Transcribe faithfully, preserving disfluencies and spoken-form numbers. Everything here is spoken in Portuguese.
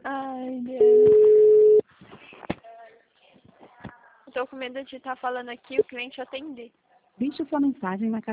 Ai, Deus. Eu tô com medo de estar falando aqui e o cliente atender. Deixe sua mensagem na caixa